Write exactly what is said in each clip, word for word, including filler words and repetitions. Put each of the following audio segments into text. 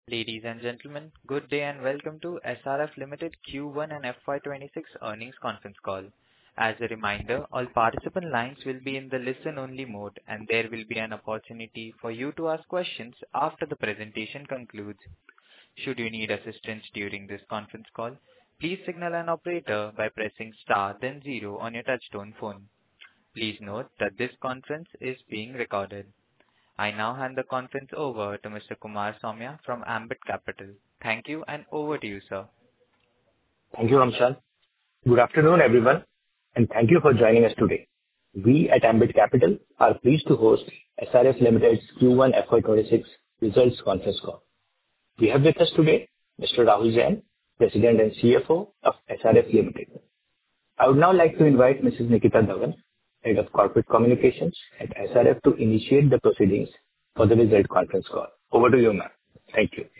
Ladies and gentlemen, good day and welcome to S R F Limited Q one and F Y twenty-six earnings conference call. As a reminder, all participant lines will be in the listen-only mode, and there will be an opportunity for you to ask questions after the presentation concludes. Should you need assistance during this conference call, please signal an operator by pressing star then zero on your touchtone phone. Please note that this conference is being recorded. I now hand the conference over to Mister Kumar Saumya from Ambit Capital. Thank you, and over to you, sir. Thank you, Amshad. Good afternoon, everyone, and thank you for joining us today. We at Ambit Capital are pleased to host S R F Limited's Q one F Y twenty-six results conference call. We have with us today Mister Rahul Jain, President and C F O of S R F Limited. I would now like to invite Missus Nikita Dhawan, Head of Corporate Communications at S R F, to initiate the proceedings for the result conference call. Over to you, ma'am. Thank you.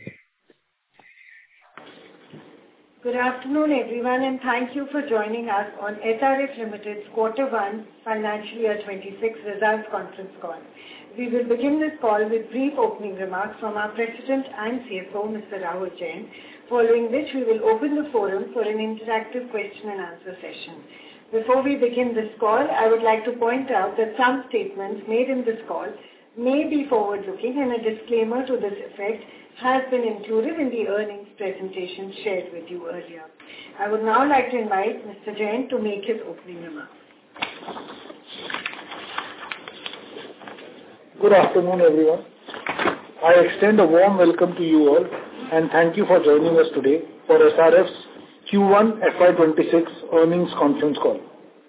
Good afternoon, everyone, and thank you for joining us on S R F Limited's Quarter one Financial Year twenty-six results conference call. We will begin this call with brief opening remarks from our President and C F O, Mister Rahul Jain, following which we will open the forum for an interactive question and answer session. Before we begin this call, I would like to point out that some statements made in this call may be forward-looking, and a disclaimer to this effect has been included in the earnings presentation shared with you earlier. I would now like to invite Mister Jain to make his opening remarks. Good afternoon, everyone. I extend a warm welcome to you all and thank you for joining us today for S R F's Q one F Y twenty-six earnings conference call.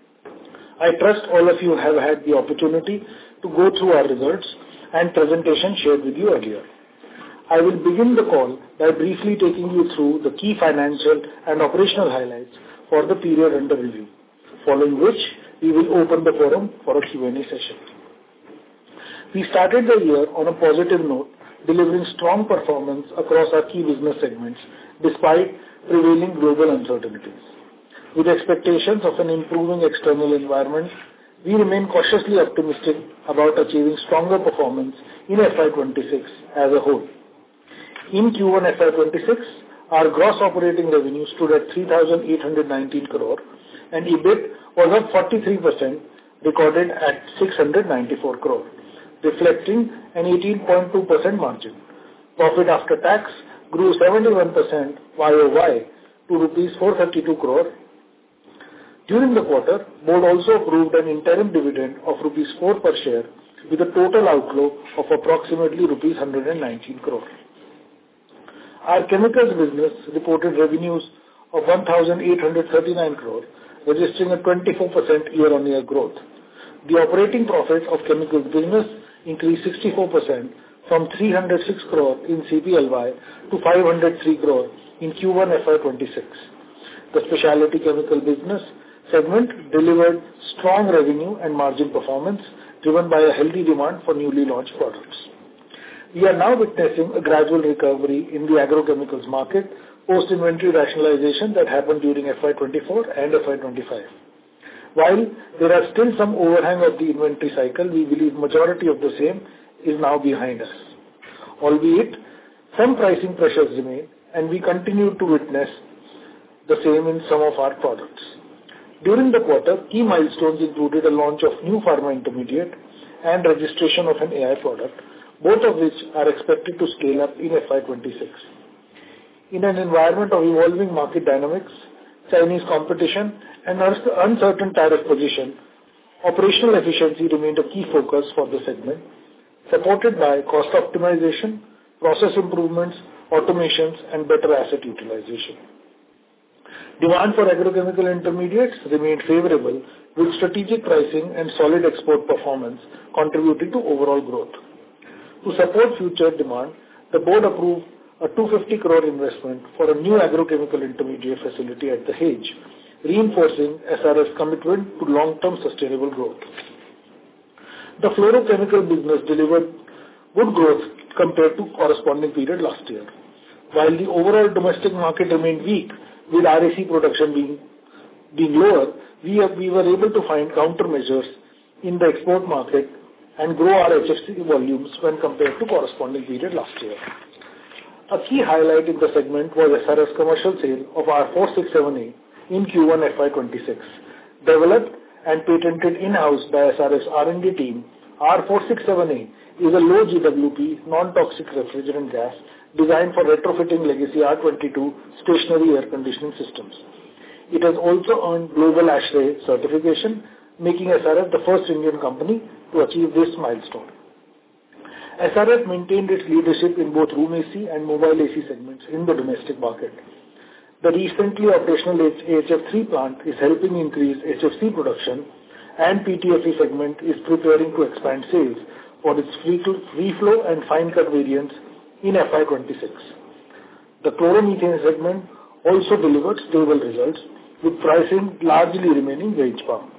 I trust all of you have had the opportunity to go through our results and presentation shared with you earlier. I will begin the call by briefly taking you through the key financial and operational highlights for the period under review, following which we will open the forum for a Q and A session. We started the year on a positive note, delivering strong performance across our key business segments despite prevailing global uncertainties. With expectations of an improving external environment, we remain cautiously optimistic about achieving stronger performance in F Y twenty-six as a whole. In Q one F Y twenty-six, our gross operating revenue stood at three thousand eight hundred nineteen crore and EBIT was up forty-three percent, recorded at six hundred ninety-four crore, reflecting an eighteen point two percent margin. Profit after tax grew seventy-one percent Y O Y to rupees four hundred thirty-two crore. During the quarter, board also approved an interim dividend of rupees four per share with a total outflow of approximately rupees one hundred nineteen crore. Our chemicals business reported revenues of one thousand eight hundred thirty-nine crore, registering a twenty-four percent year-on-year growth. The operating profit of chemicals business increased sixty-four percent from three hundred six crore in C P L Y to five hundred three crore in Q one F Y twenty-six. The specialty chemical business segment delivered strong revenue and margin performance driven by a healthy demand for newly launched products. We are now witnessing a gradual recovery in the agrochemicals market post-inventory rationalization that happened during F Y twenty-four and F Y twenty-five. While there are still some overhang of the inventory cycle, we believe majority of the same is now behind us. Albeit, some pricing pressures remain, and we continue to witness the same in some of our products. During the quarter, key milestones included a launch of new pharma intermediate and registration of an A I product, both of which are expected to scale up in F Y twenty-six. In an environment of evolving market dynamics, Chinese competition, and uncertain tariff position, operational efficiency remained a key focus for the segment, supported by cost optimization, process improvements, automations, and better asset utilization. Demand for agrochemical intermediates remained favorable, with strategic pricing and solid export performance contributing to overall growth. To support future demand, the board approved a two hundred fifty crore investment for a new agrochemical intermediate facility at Dahej, reinforcing S R F's commitment to long-term sustainable growth. The fluorochemical business delivered good growth compared to corresponding period last year. While the overall domestic market remained weak, with R A C production being, being lower, we, have, we were able to find countermeasures in the export market and grow our H F C volumes when compared to corresponding period last year. A key highlight in the segment was S R F's commercial sale of R four sixty-seven A in Q one F Y twenty-six. Developed and patented in-house by S R F's R and D team, R four sixty-seven A is a low G W P, non-toxic refrigerant gas designed for retrofitting legacy R twenty-two stationary air conditioning systems. It has also earned Global ASHRAE certification, making S R F the first Indian company to achieve this milestone. S R F maintained its leadership in both room A C and mobile A C segments in the domestic market. The recently operational A H F three plant is helping increase H F C production, and P T F E segment is preparing to expand sales for its free flow and fine cut variants in F Y twenty-six. The chloromethane segment also delivered stable results, with pricing largely remaining range bound.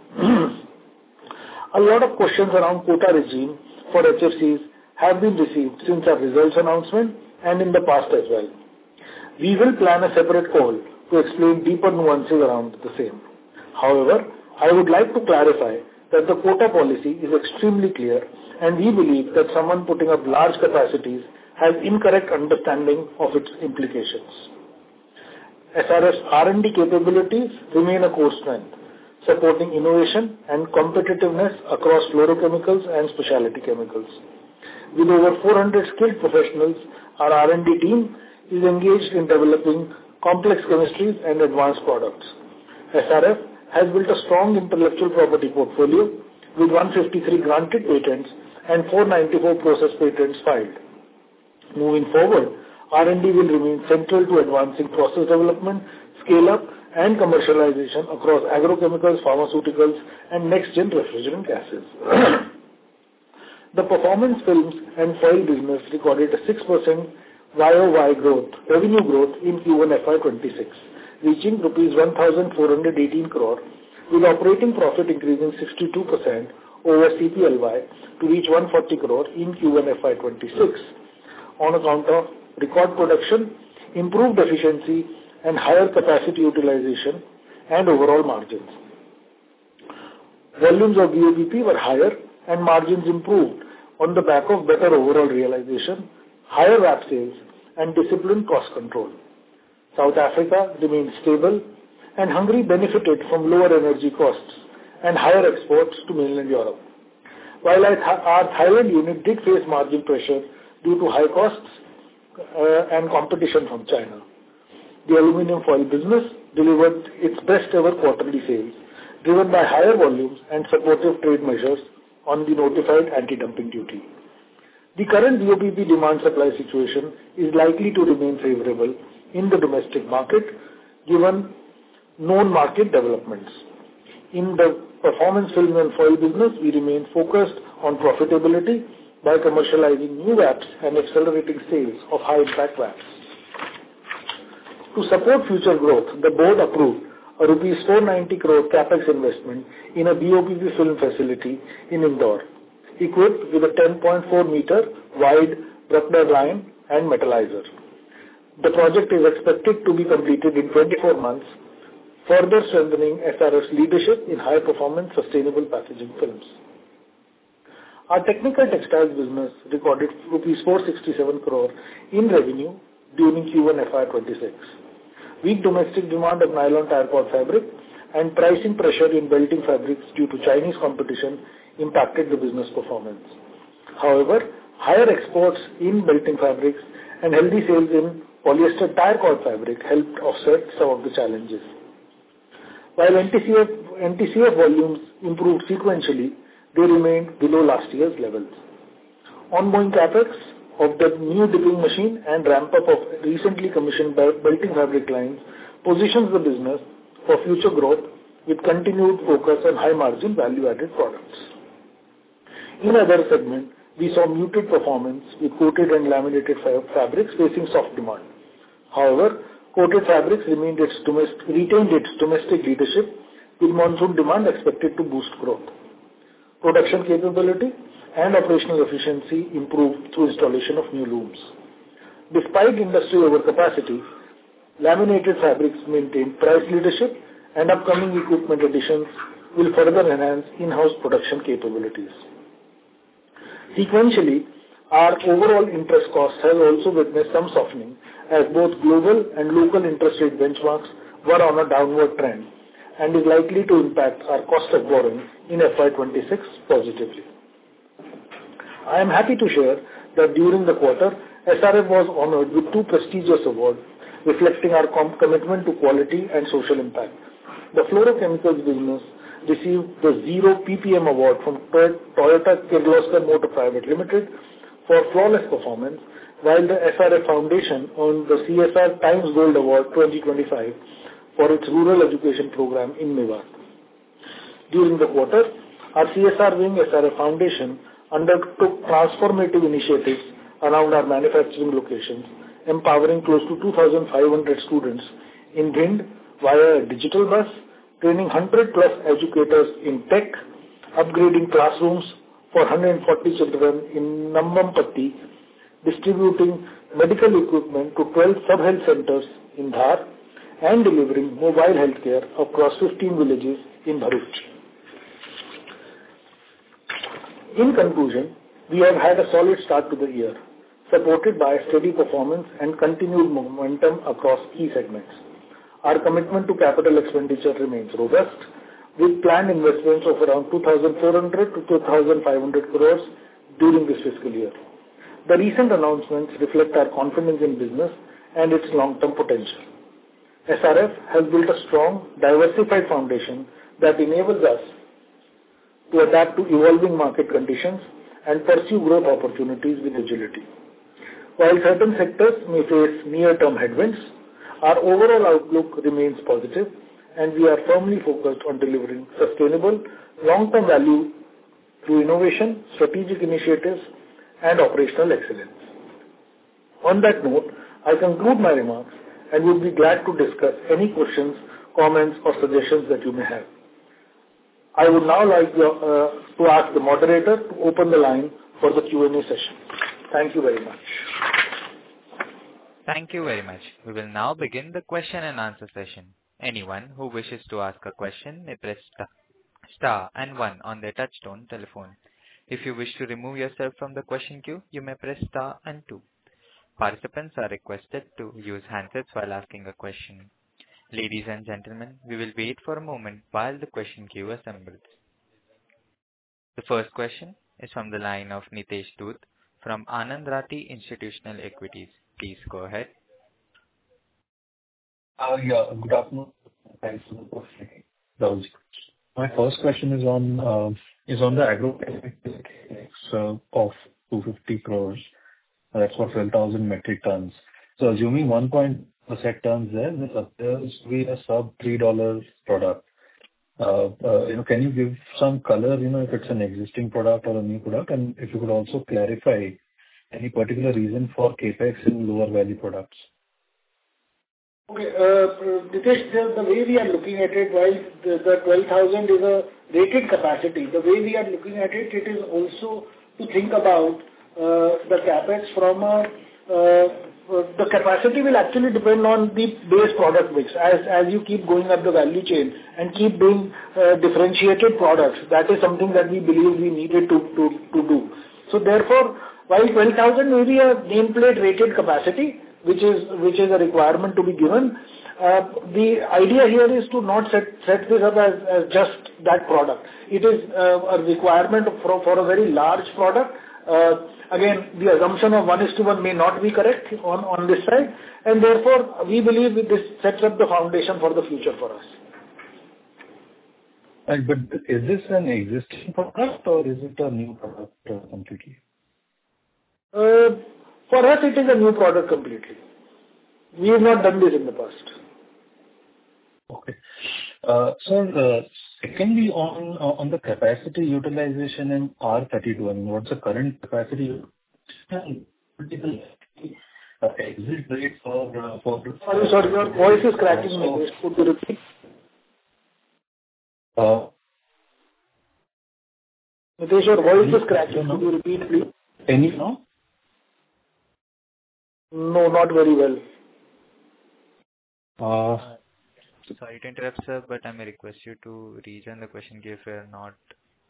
A lot of questions around quota regime for H F Cs have been received since our results announcement and in the past as well. We will plan a separate call to explain deeper nuances around the same. However, I would like to clarify that the quota policy is extremely clear, and we believe that someone putting up large capacities has incorrect understanding of its implications. S R F's R and D capabilities remain a core strength, supporting innovation and competitiveness across fluorochemicals and specialty chemicals. With over four hundred skilled professionals, our R and D team is engaged in developing complex chemistries and advanced products. S R F has built a strong intellectual property portfolio with one hundred fifty-three granted patents and four hundred ninety-four process patents filed. Moving forward, R and D will remain central to advancing process development, scale-up, and commercialization across agrochemicals, pharmaceuticals, and next-gen refrigerant gases. The performance films and foil business recorded a six percent Y O Y growth, revenue growth in Q one F Y twenty-six, reaching rupees one thousand four hundred eighteen crore, with operating profit increasing sixty-two percent over C P L Y to reach one hundred forty crore in Q one F Y twenty-six, on account of record production, improved efficiency, and higher capacity utilization and overall margins. Volumes of B O P P were higher and margins improved on the back of better overall realization, higher V A P sales, and disciplined cost control. South Africa remained stable, and Hungary benefited from lower energy costs and higher exports to mainland Europe. While our Thailand unit did face margin pressure due to high costs uh, and competition from China. The aluminium foil business delivered its best ever quarterly sales, driven by higher volumes and supportive trade measures on the notified anti-dumping duty. The current B O P P demand-supply situation is likely to remain favorable in the domestic market, given known market developments. In the performance film and foil business, we remain focused on profitability by commercializing new V A Ps and accelerating sales of high-impact V A Ps. To support future growth, the board approved a rupees four hundred ninety crore capex investment in a B O P P film facility in Indore, equipped with a ten point four meter wide Bruckner line and metallizer. The project is expected to be completed in twenty-four months, further strengthening S R F's leadership in high-performance sustainable packaging films. Our technical textiles business recorded rupees four hundred sixty-seven crore in revenue during Q one F Y twenty-six. Weak domestic demand of nylon tire cord fabric and pricing pressure in belting fabrics due to Chinese competition impacted the business performance. However, higher exports in belting fabrics and healthy sales in polyester tire cord fabric helped offset some of the challenges. While N T C F, N T C F volumes improved sequentially, they remained below last year's levels. Ongoing capex of the new dipping machine and ramp-up of recently commissioned belting fabric lines positions the business for future growth with continued focus on high-margin value-added products. In other segment, we saw muted performance with coated and laminated fabrics facing soft demand. However, coated fabrics remained its domestic, retained its domestic leadership, with monsoon demand expected to boost growth. Production capability and operational efficiency improved through installation of new looms. Despite industry overcapacity, laminated fabrics maintained price leadership, and upcoming equipment additions will further enhance in-house production capabilities. Sequentially, our overall interest cost has also witnessed some softening as both global and local interest rate benchmarks were on a downward trend and is likely to impact our cost of borrowing in F Y twenty-six positively. I am happy to share that during the quarter, S R F was honored with two prestigious awards reflecting our com- commitment to quality and social impact. The fluorochemicals business received the Zero P P M award from Toyota Kirloskar Motor Private Limited for flawless performance, while the S R F Foundation earned the C S R Times Gold Award twenty twenty-five for its rural education program in Mewat. During the quarter, our C S R wing S R F Foundation undertook transformative initiatives around our manufacturing locations, empowering close to two thousand five hundred students in Bhind via a digital bus, training one hundred plus educators in tech, upgrading classrooms for one hundred forty children in Nammampatti, distributing medical equipment to twelve sub-health centers in Dhar, and delivering mobile healthcare across fifteen villages in Bharuch. In conclusion, we have had a solid start to the year, supported by steady performance and continued momentum across key segments. Our commitment to capital expenditure remains robust, with planned investments of around two thousand four hundred to two thousand five hundred crores during this fiscal year. The recent announcements reflect our confidence in business and its long-term potential. S R F has built a strong, diversified foundation that enables us to adapt to evolving market conditions and pursue growth opportunities with agility. While certain sectors may face near-term headwinds, our overall outlook remains positive, and we are firmly focused on delivering sustainable, long-term value through innovation, strategic initiatives, and operational excellence. On that note, I conclude my remarks and would be glad to discuss any questions, comments, or suggestions that you may have. I would now like to, uh, to ask the moderator to open the line for the Q and A session. Thank you very much. Thank you very much. We will now begin the question and answer session. Anyone who wishes to ask a question may press star, star and one on their touchtone telephone. If you wish to remove yourself from the question queue, you may press star and two. Participants are requested to use handsets while asking a question. Ladies and gentlemen, we will wait for a moment while the question queue assembles. The first question is from the line of Nitesh Dhoot from Anand Rathi Institutional Equities. Please go ahead. Uh, yeah, good afternoon. Thanks for the opportunity. My first question is on uh, is on the agrochemical uh, of two hundred fifty crores. Uh, that's for twelve thousand metric tons. So assuming one point percent tons there, this appears to be a sub three dollars product. Uh, uh, you know, can you give some color? You know, if it's an existing product or a new product, and if you could also clarify any particular reason for capex in lower value products. Okay, uh, Nitesh, the, the way we are looking at it, while the, the twelve thousand is a rated capacity, the way we are looking at it, it is also to think about uh, the capex from a, uh, the capacity will actually depend on the base product mix. As, as you keep going up the value chain and keep doing uh, differentiated products, that is something that we believe we needed to, to, to do. So therefore, while twelve thousand may be a nameplate rated capacity, which is which is a requirement to be given, uh, the idea here is to not set set this up as, as just that product. It is uh, a requirement for, for a very large product. Uh, again, the assumption of one is to one may not be correct on, on this side, and therefore we believe this sets up the foundation for the future for us. Right, but is this an existing product or is it a new product uh, completely? Uh, for us, it is a new product completely. We have not done this in the past. Okay. Uh, Sir, uh, secondly, on uh, on the capacity utilization in R thirty-two, I mean, what's the current capacity utilization? Uh, exit rate for... Uh, for sorry, sorry, your voice is cracking. Uh, Could you repeat? Uh, Nitesh, your voice is cracking. Could you repeat, please? Can you know? No, not very well. Uh, Sorry to interrupt, sir, but I may request you to rejoin the question queue if you are not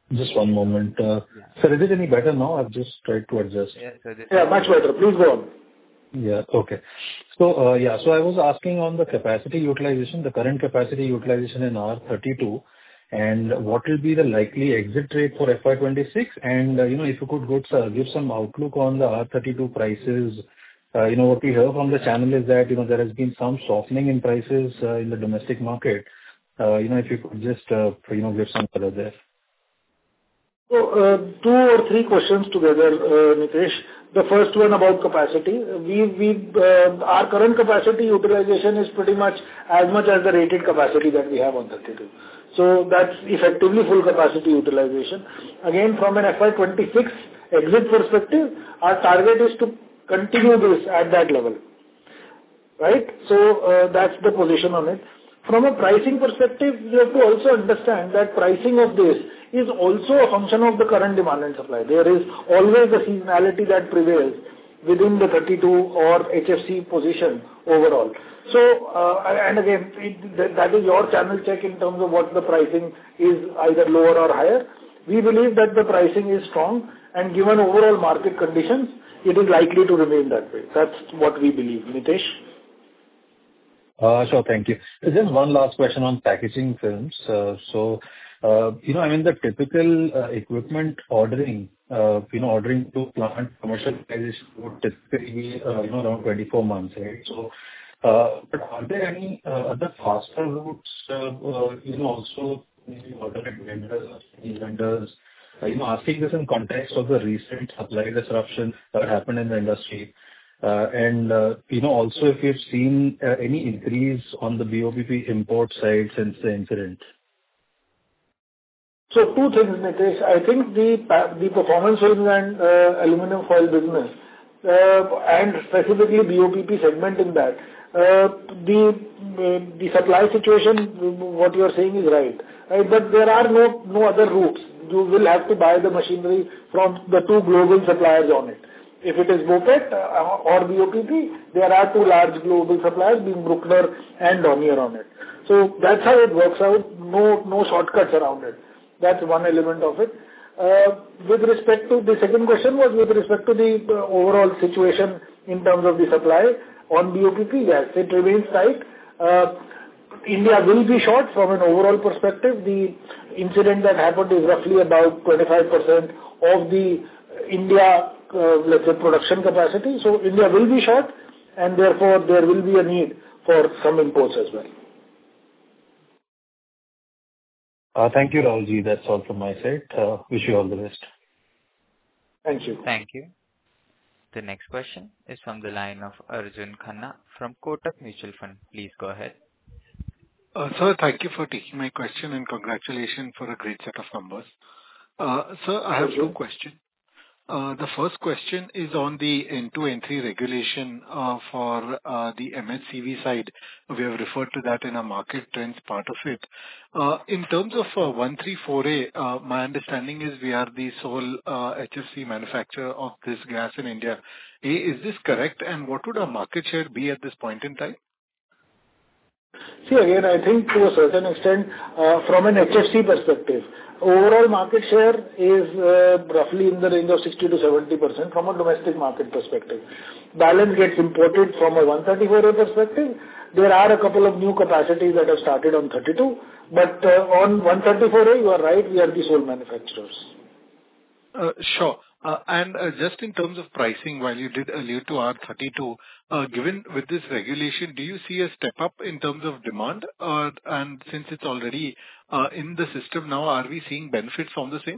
Just one moment. Uh, Yeah. Sir, is it any better now? I've just tried to adjust. Yes, so this Yeah, is much better. Please go on. Yeah. Okay. So, uh, yeah, so I was asking on the capacity utilization, the current capacity utilization in R thirty-two, and what will be the likely exit rate for F Y twenty-six? And, uh, you know, if you could go, sir, give some outlook on the R thirty-two prices. Uh, You know, what we hear from the channel is that, you know, there has been some softening in prices uh, in the domestic market. Uh, You know, if you could just, uh, you know, give some color there. So, uh, two or three questions together, uh, Nitesh. The first one about capacity. We, we, uh, our current capacity utilization is pretty much as much as the rated capacity that we have on thirty-two. So that's effectively full capacity utilization. Again, from an F Y twenty-six exit perspective, our target is to continue this at that level, right? So, uh, that's the position on it. From a pricing perspective, you have to also understand that pricing of this is also a function of the current demand and supply. There is always a seasonality that prevails within the thirty-two or H F C position overall. So, uh, and again, it, that, that is your channel check in terms of what the pricing is, either lower or higher. We believe that the pricing is strong, and given overall market conditions, it is likely to remain that way. That's what we believe. Nitesh? Uh, Sure. Thank you. So just one last question on packaging films. Uh, So, uh, you know, I mean, the typical uh, equipment ordering, uh, you know, ordering to plant commercialization would typically be, uh, you know, around twenty-four months, right? So, uh, but are there any uh, other faster routes, uh, uh, you know, also maybe alternate vendors, these vendors? Uh, You know, asking this in context of the recent supply disruption that happened in the industry. Uh, And, uh, you know, also if you've seen uh, any increase on the B O P P import side since the incident. So two things, Nitesh. I think the pa- the performance films and uh, aluminum foil business, uh, and specifically B O P P segment in that, uh, the uh, the supply situation, what you are saying is right. Right? But there are no no other routes. You will have to buy the machinery from the two global suppliers on it. If it is BOPET uh, or B O P P, there are two large global suppliers, being Bruckner and Dornier on it. So that's how it works out. No no shortcuts around it. That's one element of it. Uh, With respect to the second question was with respect to the uh, overall situation in terms of the supply on B O P P, yes, it remains tight. Uh, India will be short from an overall perspective. The incident that happened is roughly about twenty-five percent of the India, uh, let's say, production capacity. So India will be short, and therefore there will be a need for some imports as well. Uh, Thank you, Rahulji. That's all from my side. Uh, Wish you all the best. Thank you. Thank you. The next question is from the line of Arjun Khanna from Kotak Mutual Fund. Please go ahead. Uh, Sir, thank you for taking my question, and congratulations for a great set of numbers. Uh, Sir, I have two questions. Uh, The first question is on the N two N three regulation uh, for uh, the M H C V side. We have referred to that in a market trends part of it. Uh, In terms of uh, one thirty-four A, uh, my understanding is we are the sole uh, H F C manufacturer of this gas in India. A, is this correct? And what would our market share be at this point in time? See, again, I think to a certain extent, uh, from an H F C perspective, overall market share is uh, roughly in the range of sixty to seventy percent from a domestic market perspective. Balance gets imported from a one thirty-four A perspective. There are a couple of new capacities that have started on thirty-two, but uh, on one thirty-four A, you are right, we are the sole manufacturers. Uh, Sure. Uh, And uh, just in terms of pricing, while you did allude to R thirty-two, uh, given with this regulation, do you see a step up in terms of demand? Uh, And since it's already uh, in the system now, are we seeing benefits from the same?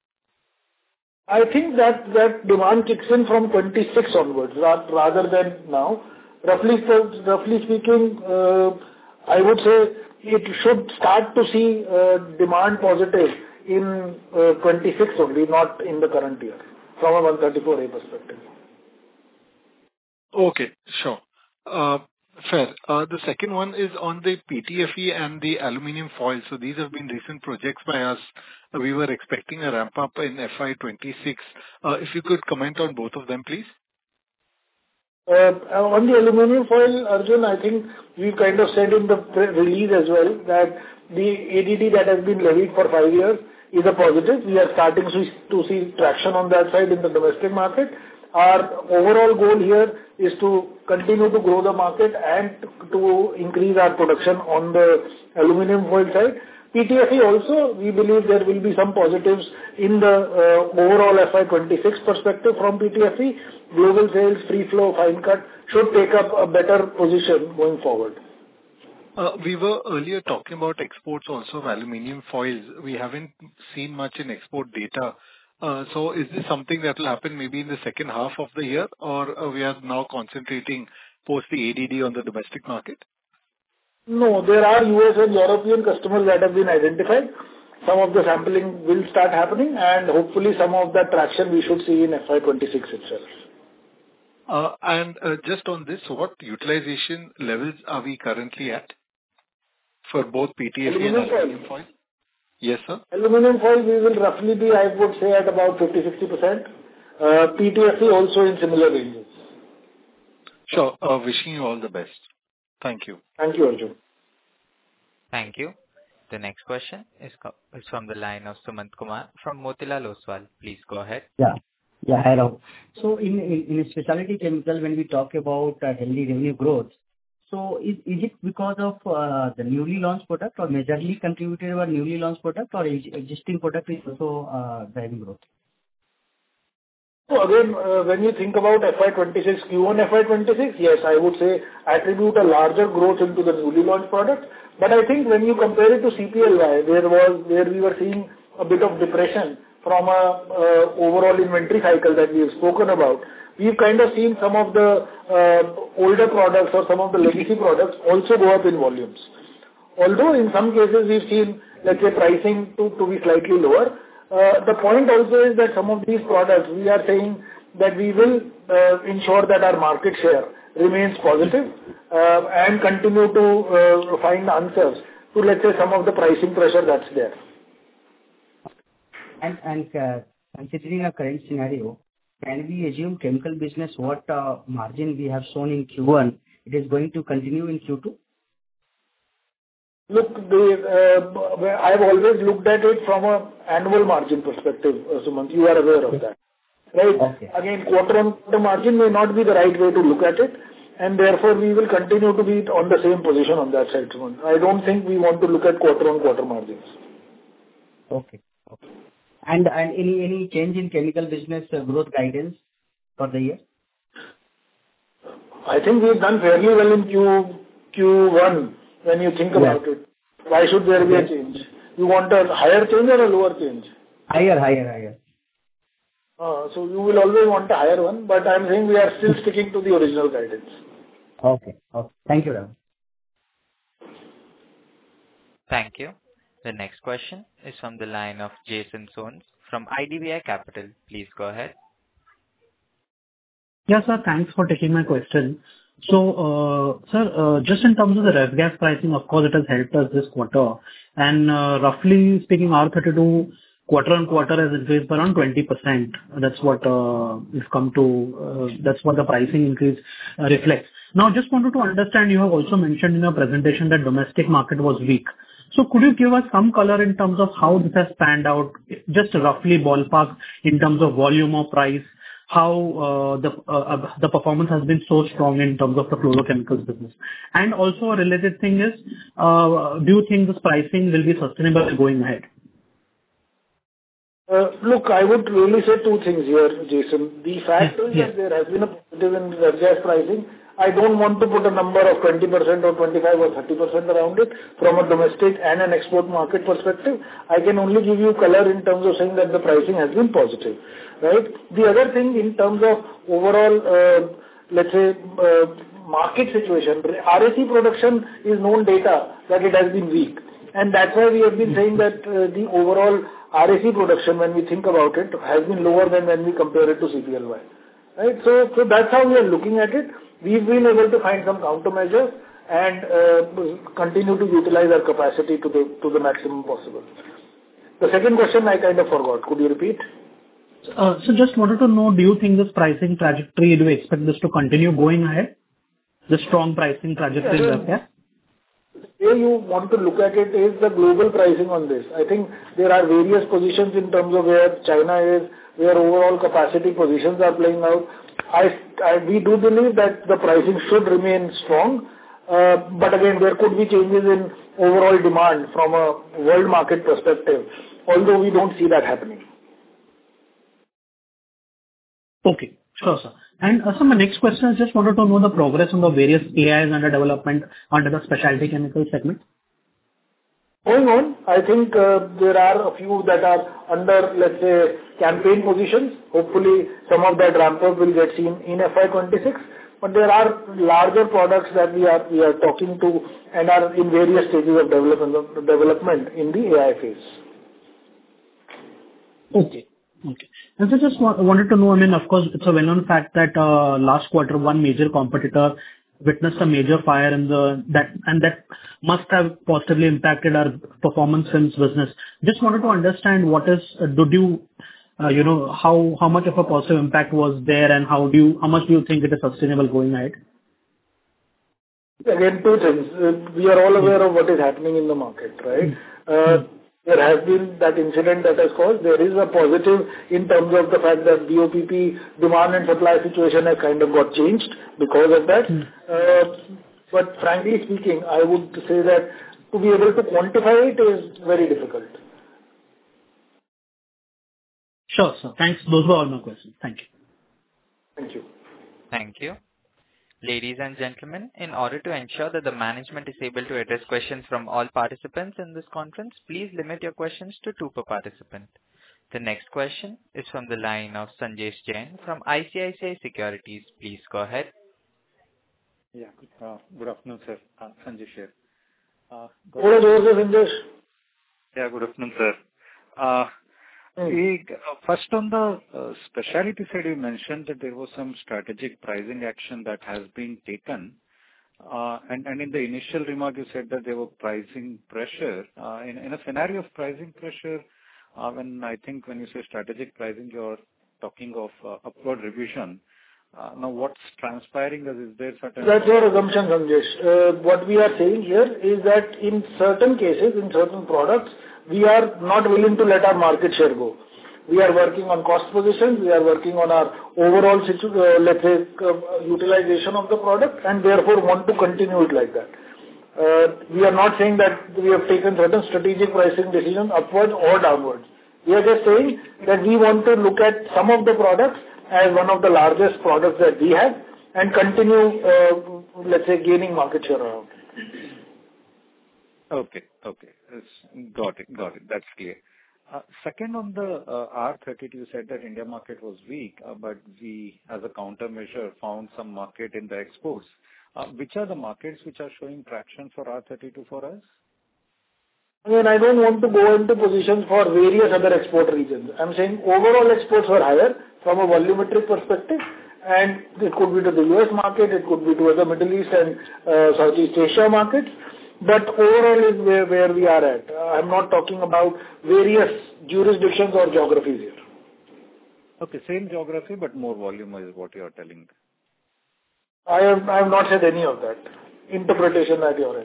I think that that demand kicks in from twenty-six onwards ra- rather than now. Roughly sp- roughly speaking, uh, I would say it should start to see uh, demand positive in uh, twenty-six only, not in the current year, from a one thirty-four A perspective. Okay, sure. Uh, Fair. Uh, The second one is on the P T F E and the aluminum foil. So these have been recent projects by us. Uh, We were expecting a ramp up in F Y twenty-six. Uh, If you could comment on both of them, please. Uh, On the aluminum foil, Arjun, I think we kind of said in the pre- release as well that the A D D that has been levied for five years is a positive. We are starting to see traction on that side in the domestic market. Our overall goal here is to continue to grow the market and to increase our production on the aluminum foil side. P T F E also, we believe there will be some positives in the uh, overall F Y twenty-six perspective from P T F E. Global sales, free flow, fine cut should take up a better position going forward. Uh, we were earlier talking about exports also of aluminium foils. We haven't seen much in export data. Uh, so is this something that will happen maybe in the second half of the year, or uh, we are now concentrating post the A D D on the domestic market? No, there are U S and European customers that have been identified. Some of the sampling will start happening, and hopefully some of that traction we should see in F Y twenty-six itself. Uh, and uh, just on this, what utilization levels are we currently at for both P T F E and aluminum foil? Yes, sir. Aluminum foil, we will roughly be, I would say, at about fifty to sixty percent. Uh, P T F E also in similar ranges. Sure. Uh, wishing you all the best. Thank you. Thank you, Arjun. Thank you. The next question is, co- is from the line of Sumant Kumar from Motilal Oswal. Please go ahead. Yeah. Yeah, hello. So in in in specialty chemical, when we talk about uh, healthy revenue growth, so is is it because of uh, the newly launched product, or majorly contributed by newly launched product, or ex- existing product is also uh, driving growth? So again, uh, when you think about F Y twenty-six, Q one F Y twenty-six, yes, I would say attribute a larger growth into the newly launched product. But I think when you compare it to C P L Y, there was where we were seeing a bit of depression from a uh, overall inventory cycle that we have spoken about, we've kind of seen some of the uh, older products or some of the legacy products also go up in volumes. Although in some cases we've seen, let's say, pricing to, to be slightly lower, uh, the point also is that some of these products, we are saying that we will uh, ensure that our market share remains positive uh, and continue to uh, find answers to, let's say, some of the pricing pressure that's there. And and uh, considering our current scenario, can we assume chemical business, what uh, margin we have shown in Q one, it is going to continue in Q two? Look, the, uh, I've always looked at it from an annual margin perspective, uh, Sumant. You are aware of that, right? Okay. Again, quarter-on-quarter margin may not be the right way to look at it, and therefore we will continue to be on the same position on that side, Sumant. I don't think we want to look at quarter-on-quarter margins. Okay. Okay. And and any any change in chemical business uh, growth guidance for the year? I think we've done fairly well in Q Q1 when you think about Yeah. it. Why should there be a Okay. change? You want a higher change or a lower change? Higher, higher, higher. Uh, so you will always want a higher one, but I'm saying we are still sticking to the original guidance. Okay. Okay. Thank you, Ram. Thank you. The next question is from the line of Jason Soans from I D B I Capital. Please go ahead. Yes, sir. Thanks for taking my question. So, uh, sir, uh, just in terms of the ref gas pricing, of course, it has helped us this quarter. And uh, roughly speaking, R thirty-two quarter-on-quarter has increased by around twenty percent. That's what uh, we've come to, uh, that's what the pricing increase uh, reflects. Now, just wanted to understand, you have also mentioned in your presentation that domestic market was weak. So could you give us some color in terms of how this has panned out, just roughly ballpark in terms of volume or price, how uh, the uh, uh, the performance has been so strong in terms of the fluorochemicals business? And also a related thing is, uh, do you think this pricing will be sustainable going ahead? Uh, Look, I would really say two things here, Jason. The fact is Yes. that there has been a positive in ref gas pricing. I don't want to put a number of twenty percent or twenty-five or thirty percent around it from a domestic and an export market perspective. I can only give you color in terms of saying that the pricing has been positive, right? The other thing in terms of overall, uh, let's say, uh, market situation, R A C production is known data that it has been weak. And that's why we have been saying that uh, the overall R A C production, when we think about it, has been lower than when we compare it to C P L Y. Right? So, so that's how we are looking at it. We've been able to find some countermeasures and uh, continue to utilize our capacity to the to the maximum possible. The second question I kind of forgot. Could you repeat? Uh, so just wanted to know, do you think this pricing trajectory, do you expect this to continue going ahead? The strong pricing trajectory in Yeah, ref gas? the way you want to look at it is the global pricing on this. I think there are various positions in terms of where China is, where overall capacity positions are playing out. I, I, we do believe that the pricing should remain strong, uh, but again, there could be changes in overall demand from a world market perspective, although we don't see that happening. Okay, sure, sir. And uh, so my next question, I just wanted to know the progress on the various A Is under development under the specialty chemical segment. Going on, I think uh, there are a few that are under, let's say, campaign positions. Hopefully, some of that ramp up will get seen in F Y twenty-six. But there are larger products that we are we are talking to and are in various stages of development development in the A I phase. Okay. Okay. And so just wa- wanted to know, I mean, of course, it's a well-known fact that uh, last quarter, one major competitor witnessed a major fire in the that and that must have positively impacted our performance films business. Just wanted to understand what is uh, did you uh, you know how how much of a positive impact was there, and how do you how much do you think it is sustainable going ahead? Again, two things. Uh, we are all aware of what is happening in the market, right? Uh, there has been that incident that has caused. There is a positive in terms of the fact that B O P P demand and supply situation has kind of got changed because of that. Mm. Uh, but frankly speaking, I would say that to be able to quantify it is very difficult. Sure, sir. Thanks. Those were all my questions. Thank you. Thank you. Thank you. Ladies and gentlemen, in order to ensure that the management is able to address questions from all participants in this conference, please limit your questions to two per participant. The next question is from the line of Sanjesh Jain from I C I C I Securities. Please go ahead. Yeah. Uh, good afternoon, sir. Uh, Sanjesh here. Uh, good afternoon, Sanjesh. Yeah, good afternoon, sir. Uh, We, uh, first on the uh, specialty side, you mentioned that there was some strategic pricing action that has been taken. Uh, and, and in the initial remark, you said that there were pricing pressure. Uh, in, in a scenario of pricing pressure, uh, when I think when you say strategic pricing, you're talking of uh, upward revision. Uh, now, what's transpiring is, is there certain... That's your assumption, Sanjesh. Uh, what we are saying here is that in certain cases, in certain products, we are not willing to let our market share go. We are working on cost positions, we are working on our overall, situ- uh, let's say, uh, utilization of the product, and therefore want to continue it like that. Uh, we are not saying that we have taken certain strategic pricing decisions upwards or downwards. We are just saying that we want to look at some of the products as one of the largest products that we have and continue, uh, let's say, gaining market share around. Okay, okay. Got it, got it. That's clear. Uh, second, on the uh, R thirty-two, you said that India market was weak, uh, but we, as a countermeasure, found some market in the exports. Uh, which are the markets which are showing traction for R thirty-two for us? I mean, I don't want to go into positions for various other export regions. I'm saying overall exports were higher from a volumetric perspective, and it could be to the U S market, it could be to other Middle East and uh, Southeast Asia markets. But overall is where, where we are at. Uh, I'm not talking about various jurisdictions or geographies here. Okay, same geography, but more volume is what you are telling. I have, I have not said any of that. Interpretation at your end.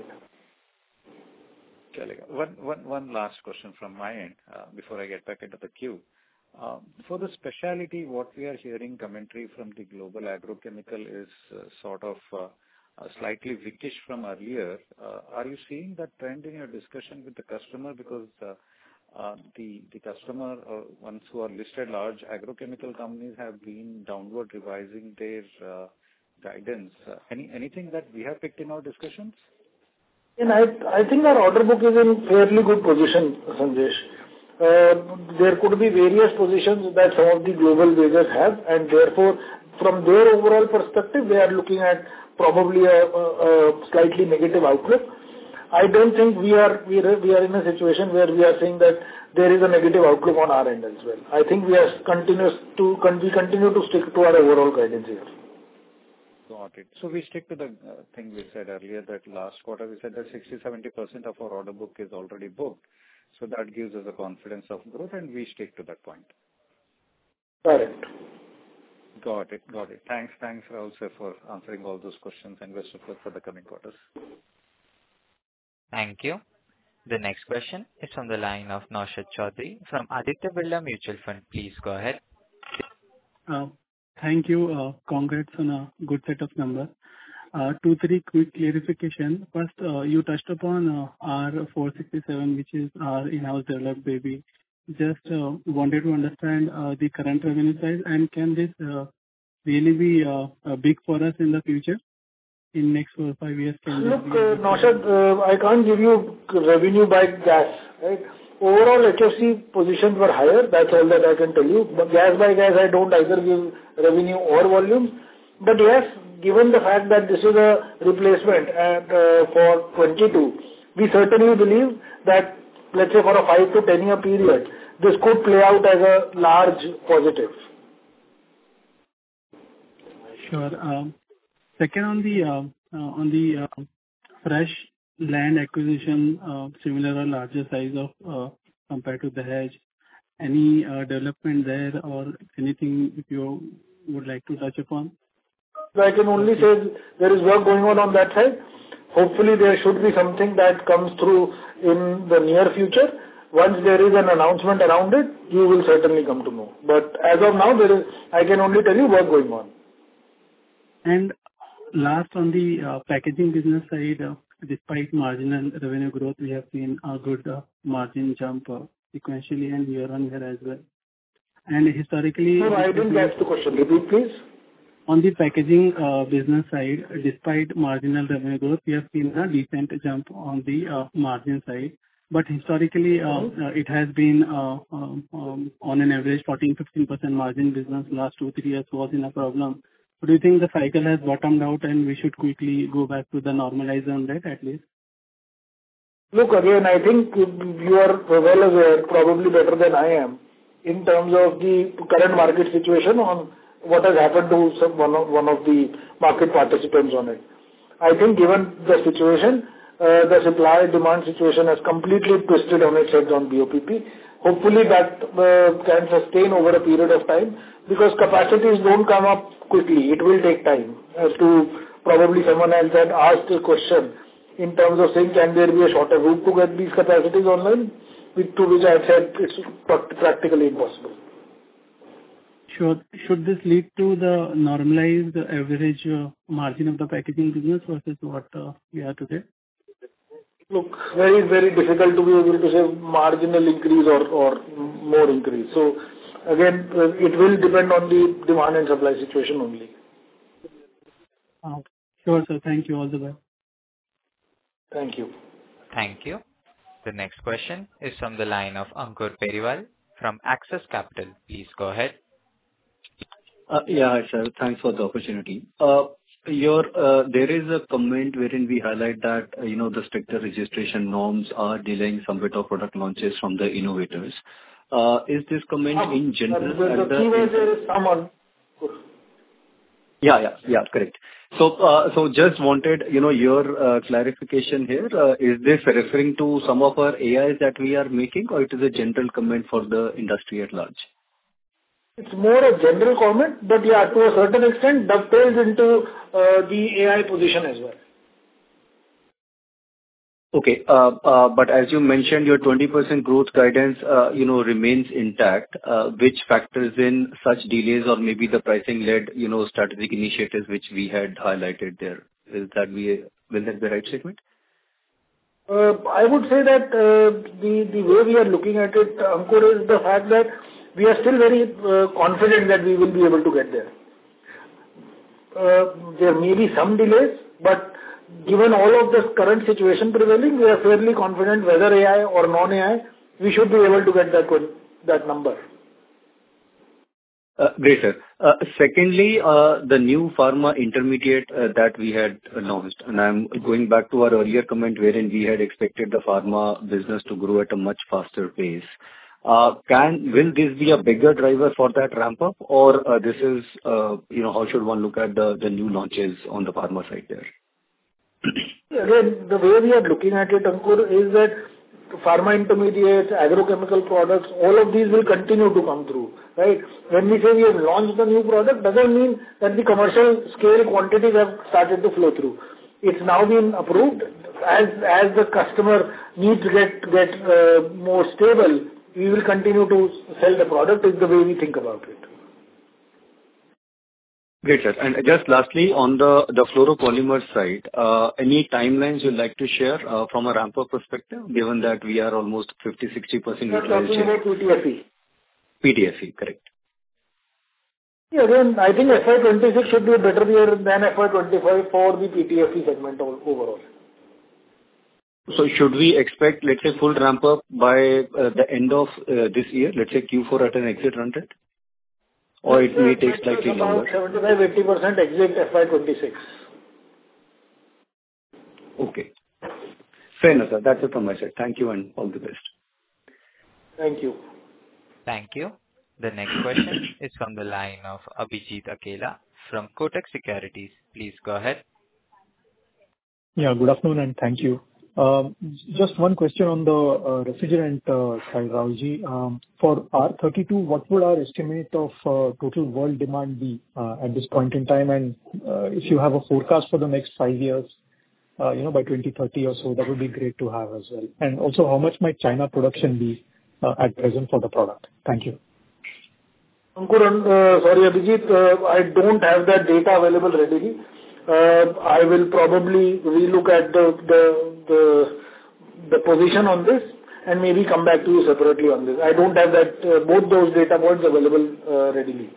One, one, one last question from my end uh, before I get back into the queue. Uh, for the specialty, what we are hearing commentary from the global agrochemical is uh, sort of uh, Uh, slightly weakish from earlier. Uh, are you seeing that trend in your discussion with the customer? Because uh, uh, the the customer, or ones who are listed large agrochemical companies, have been downward revising their uh, guidance. Uh, any anything that we have picked in our discussions? And I I think our order book is in fairly good position, Sanjesh. Uh, there could be various positions that some of the global majors have, and therefore, from their overall perspective, they are looking at probably a, a, a slightly negative outlook. I don't think we are, we are we are in a situation where we are saying that there is a negative outlook on our end as well. I think we are continuous to we continue to stick to our overall guidance here. Got it. So we stick to the uh, thing we said earlier, that last quarter we said that sixty to seventy percent of our order book is already booked. So that gives us a confidence of growth, and we stick to that point. Correct. Got it. Got it. Thanks. Thanks, Rahul sir, for answering all those questions, and best of luck for the coming quarters. Thank you. The next question is from the line of Naushad Chaudhary from Aditya Birla Mutual Fund. Please go ahead. Uh, Thank you. Uh, Congrats on a good set of numbers. Uh, Two, three quick clarification. First, uh, you touched upon uh, R four sixty-seven, which is our in-house developed baby. Just uh, wanted to understand uh, the current revenue size, and can this uh, really be uh, uh, big for us in the future? In next four or five years, can this Look, be uh, big? Naushad, uh, I can't give you revenue by gas, right? Overall, H F C positions were higher. That's all that I can tell you. But gas by gas, I don't either give revenue or volumes. But yes, given the fact that this is a replacement and uh, for twenty-two, we certainly believe that, let's say, for a five to ten year period, this could play out as a large positive. Sure. Um, Second, on the uh, uh, on the uh, fresh land acquisition, uh, similar or larger size of uh, compared to the hedge, any uh, development there or anything if you would like to touch upon? I can only say there is work going on on that side. Hopefully, there should be something that comes through in the near future. Once there is an announcement around it, you will certainly come to know. But as of now, there is, I can only tell you work going on. And last, on the uh, packaging business side, uh, despite marginal revenue growth, we have seen a good uh, margin jump uh, sequentially and year-on-year as well. And historically... No, I didn't catch the question. Repeat, please. On the packaging uh, business side, despite marginal revenue growth, we have seen a decent jump on the uh, margin side. But historically, uh, Mm-hmm. uh, it has been uh, um, um, on an average fourteen to fifteen percent margin business last two, three years was in a problem. Do you think the cycle has bottomed out and we should quickly go back to the normalized on that at least? Look, again, I think you are well aware, probably better than I am, in terms of the current market situation on what has happened to some, one, of, one of the market participants on it. I think given the situation, uh, the supply-demand situation has completely twisted on its head on B O P P. Hopefully that uh, can sustain over a period of time, because capacities don't come up quickly. It will take time. As to probably someone else had asked a question in terms of saying, can there be a shorter route to get these capacities online? With, to which I said it's practically impossible. Should, should this lead to the normalized average uh, margin of the packaging business versus what uh, we are today? Look, very, very difficult to be able to say marginal increase or, or more increase. So, again, uh, it will depend on the demand and supply situation only. Uh, sure, sir. Thank you. All the best. Thank you. Thank you. The next question is from the line of Ankur Periwal from Axis Capital. Please go ahead. Uh, yeah, hi, sir. Thanks for the opportunity. Uh, Your, uh, there is a comment wherein we highlight that, uh, you know, the stricter registration norms are delaying some bit of product launches from the innovators. Uh, Is this comment Um, in general the, at the the... keyword there is someone. Yeah, yeah, yeah, correct. So, uh, so just wanted, you know, your uh, clarification here. Uh, Is this referring to some of our A Is that we are making, or it is a general comment for the industry at large? It's more a general comment, but yeah, to a certain extent, dovetails into uh, the A I position as well. Okay. uh, uh, But as you mentioned, your twenty percent growth guidance, uh, you know, remains intact, uh, which factors in such delays or maybe the pricing-led, you know, strategic initiatives which we had highlighted there. Will that be will that be the right statement? Uh, I would say that uh, the the way we are looking at it, Ankur, is the fact that we are still very uh, confident that we will be able to get there. Uh, There may be some delays, but given all of the current situation prevailing, we are fairly confident whether A I or non-A I, we should be able to get that one, that number. Uh, Great, sir. Uh, Secondly, uh, the new pharma intermediate uh, that we had announced, and I'm going back to our earlier comment wherein we had expected the pharma business to grow at a much faster pace. Uh, Can Will this be a bigger driver for that ramp up, or uh, this is, uh, you know, how should one look at the the new launches on the pharma side there? Again, the way we are looking at it, Ankur, is that pharma intermediates, agrochemical products, all of these will continue to come through, right? When we say we have launched the new product, doesn't mean that the commercial scale quantities have started to flow through. It's now been approved. as as the customer needs get get uh, more stable, we will continue to sell the product. Is the way we think about it. Great, sir. And just lastly, on the the fluoropolymer side, uh, any timelines you'd like to share uh, from a ramp-up perspective, given that we are almost fifty to sixty percent You're talking about P T F E? P T F E, correct. Yeah, again, I think F Y twenty-six should be a better year than F Y twenty-five for the P T F E segment overall. So should we expect, let's say, full ramp-up by uh, the end of uh, this year, let's say Q four at an exit run rate? Or it may take slightly longer? About seventy-five to eighty percent exit F Y twenty-six. Okay. Fair enough, sir. That's it from my side. Thank you and all the best. Thank you. Thank you. The next question is from the line of Abhijit Akella from Kotak Securities. Please go ahead. Yeah, good afternoon and thank you. Um, Just one question on the uh, refrigerant uh, side, Rahulji. Um, For R thirty-two, what would our estimate of uh, total world demand be uh, at this point in time? And uh, if you have a forecast for the next five years, uh, you know, by twenty thirty or so, that would be great to have as well. And also, how much might China production be uh, at present for the product? Thank you. Ankur, uh, sorry, Abhijit, uh, I don't have that data available readily. Uh, I will probably relook at the the the the position on this and maybe come back to you separately on this. I don't have that uh, both those data points available uh, readily.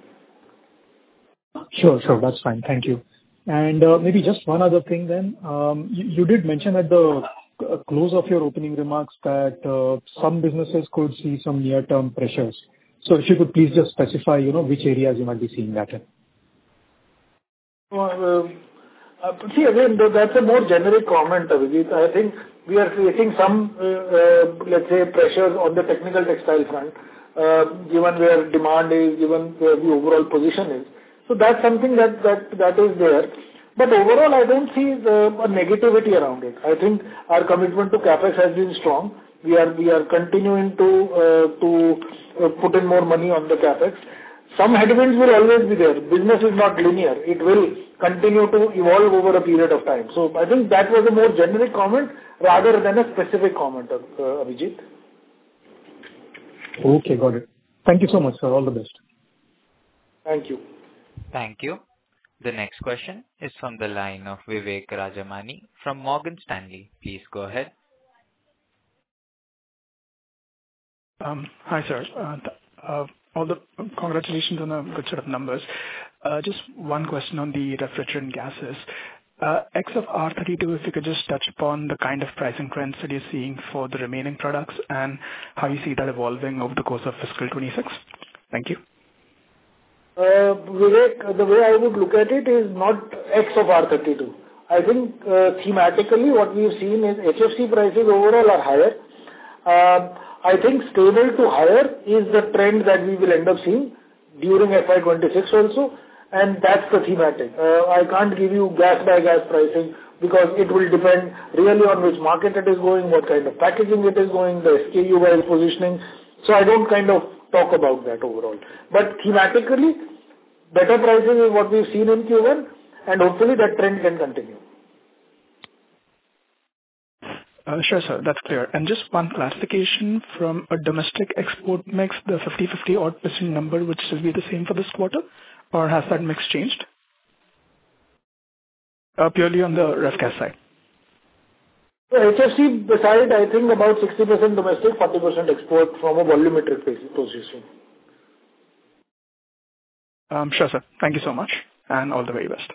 Sure, sure. That's fine. Thank you. And uh, maybe just one other thing then. Um, You you did mention at the uh, close of your opening remarks that uh, some businesses could see some near-term pressures. So if you could please just specify, you know, which areas you might be seeing that in. Uh, uh, See, again, th- that's a more generic comment, Abhijit. I think we are facing some, uh, uh, let's say, pressures on the technical textile front, uh, given where demand is, given where the overall position is. So that's something that that that is there. But overall, I don't see the, a negativity around it. I think our commitment to CapEx has been strong. We are we are continuing to uh, to uh, put in more money on the CapEx. Some headwinds will always be there. Business is not linear. It will continue to evolve over a period of time. So I think that was a more generic comment rather than a specific comment, uh, Abhijit. Okay, got it. Thank you so much, sir. All the best. Thank you. Thank you. The next question is from the line of Vivek Rajamani from Morgan Stanley. Please go ahead. Um, Hi, sir. Uh, th- uh, All the congratulations on a good set of numbers. Uh, Just one question on the refrigerant gases. Uh, X of R thirty-two, if you could just touch upon the kind of pricing trends that you're seeing for the remaining products and how you see that evolving over the course of fiscal twenty-six. Thank you. Uh, Vivek, the way I would look at it is not X of R thirty-two. I think uh, thematically what we've seen is H F C prices overall are higher. Uh, I think stable to higher is the trend that we will end up seeing during F Y twenty-six also, and that's the thematic. Uh, I can't give you gas by gas pricing because it will depend really on which market it is going, what kind of packaging it is going, the S K U-wise positioning. So I don't kind of talk about that overall. But thematically, better prices is what we've seen in Q one, and hopefully that trend can continue. Uh, Sure, sir. That's clear. And just one clarification from a domestic export mix, the fifty fifty odd percent number would still be the same for this quarter, or has that mix changed? Uh, Purely on the ref gas side. So H F C side, I think about sixty percent domestic, forty percent export from a volumetric position. Um, Sure, sir. Thank you so much, and all the very best.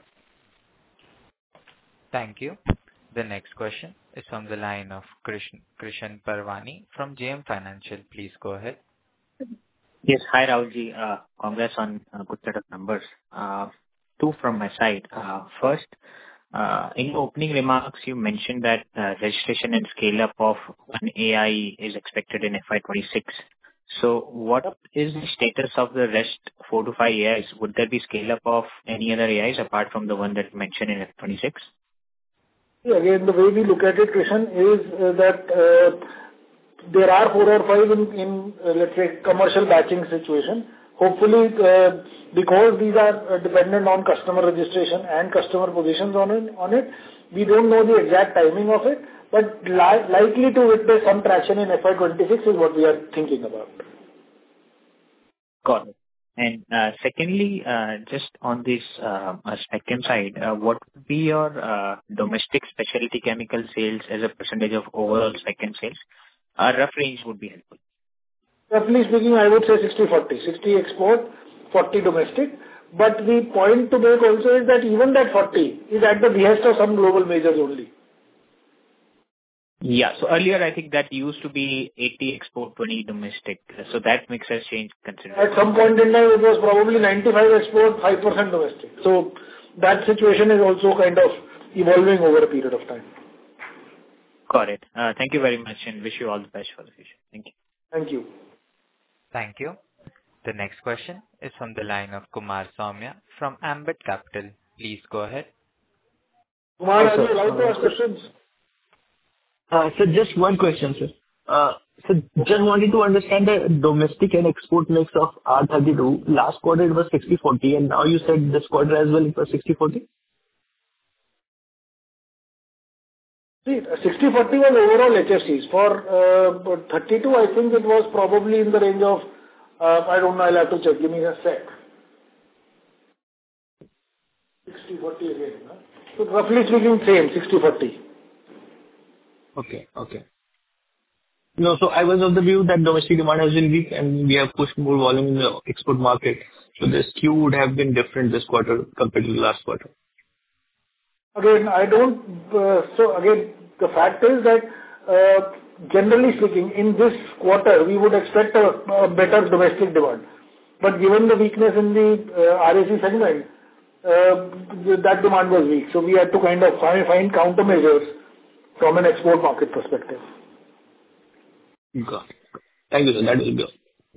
Thank you. The next question is from the line of Krishan, Krishan Parwani from J M Financial. Please go ahead. Yes. Hi, Rahulji. Uh, Congrats on a good set of numbers. Uh, Two from my side. Uh, First, uh, in your opening remarks, you mentioned that uh, registration and scale-up of one A I is expected in F Y twenty-six. So what is the status of the rest four to five A Is? Would there be scale-up of any other A Is apart from the one that you mentioned in F Y twenty-six? Yeah, again, the way we look at it, Krishan, is uh, that uh, there are four or five in, in uh, let's say, commercial batching situation. Hopefully, uh, because these are uh, dependent on customer registration and customer positions on it, on it, We don't know the exact timing of it, but li- likely to witness some traction in F Y twenty-six is what we are thinking about. Got it. And uh, secondly, uh, just on this uh, uh, spectrum side, uh, what would be your uh, domestic specialty chemical sales as a percentage of overall spectrum sales? A rough range would be helpful. Roughly speaking, I would say sixty forty. sixty export, forty domestic. But the point to make also is that even that forty is at the behest of some global majors only. Yeah. So earlier, I think that used to be eighty export, twenty domestic. So that mix has changed considerably. At some point in time, it was probably ninety-five export, five percent domestic. So that situation is also kind of evolving over a period of time. Got it. Uh, thank you very much and wish you all the best for the future. Thank you. Thank you. Thank you. The next question is from the line of Kumar Saumya from Ambit Capital. Please go ahead. Kumar, are you allowed to ask questions? Uh, so just one question, sir. Uh, so just wanted to understand the domestic and export mix of R thirty-two. Last quarter it was sixty forty and now you said this quarter as well it was sixty forty? See, sixty forty was overall H F Cs. For uh, thirty-two, I think it was probably in the range of, uh, I don't know, I'll have to check. Give me a sec. sixty forty again. Huh? So roughly speaking, same, sixty forty. Okay, okay. No, so I was of the view that domestic demand has been weak and we have pushed more volume in the export market. So the skew would have been different this quarter compared to the last quarter. Again, I don't, uh, so again, the fact is that uh, generally speaking, in this quarter, we would expect a, a better domestic demand. But given the weakness in the uh, R A C segment, uh, that demand was weak. So we had to kind of find, find countermeasures from an export market perspective. Got it. Thank you, sir. That will be all.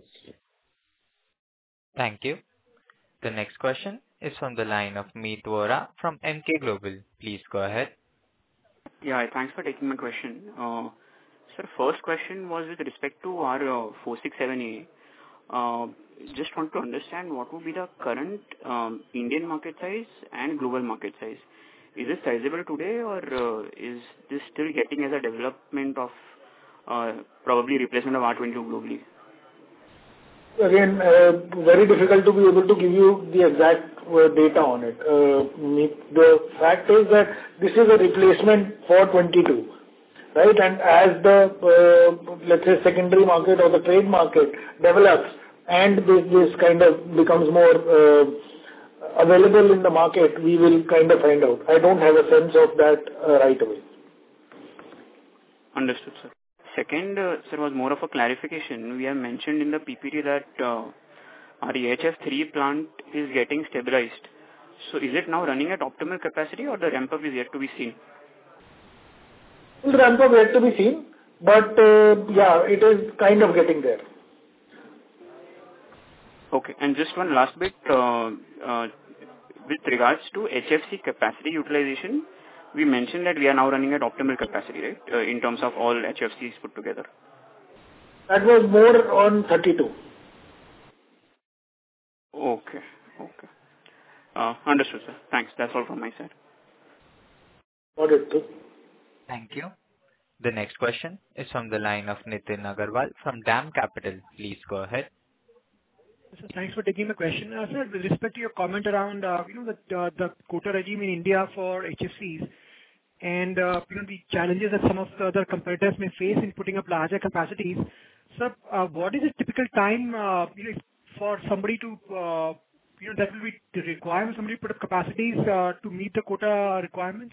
Thank you. The next question is from the line of Meet Vora from Emkay Global. Please go ahead. Yeah, thanks for taking my question. Uh, sir, first question was with respect to our uh, four sixty-seven A. Uh, just want to understand what would be the current um, Indian market size and global market size. Is it sizable today or uh, is this still getting as a development of uh, probably replacement of R twenty-two globally? Again, uh, very difficult to be able to give you the exact uh, data on it. Uh, the fact is that this is a replacement for twenty-two, right? And as the, uh, let's say, secondary market or the trade market develops and this, this kind of becomes more uh, available in the market, we will kind of find out. I don't have a sense of that uh, right away. Understood, sir. Second, uh, sir, was more of a clarification. We have mentioned in the P P T that uh, our E H F three plant is getting stabilized. So is it now running at optimal capacity or the ramp up is yet to be seen? The ramp up yet to be seen, but uh, yeah, it is kind of getting there. Okay, and just one last bit, uh, uh, with regards to H F C capacity utilization, we mentioned that we are now running at optimal capacity, right, uh, in terms of all H F Cs put together. That was more on thirty-two. Okay, okay. Uh, understood, sir. Thanks. That's all from my side. Got it. Thank you. The next question is from the line of Nitin Agarwal from DAM Capital. Please go ahead. So thanks for taking the question. Uh, sir, with respect to your comment around, uh, you know, the, uh, the quota regime in India for H F Cs and, uh, you know, the challenges that some of the other competitors may face in putting up larger capacities. Sir, uh, what is the typical time, uh, you know, for somebody to, uh, you know, that will be the requirement, somebody to put up capacities uh, to meet the quota requirements?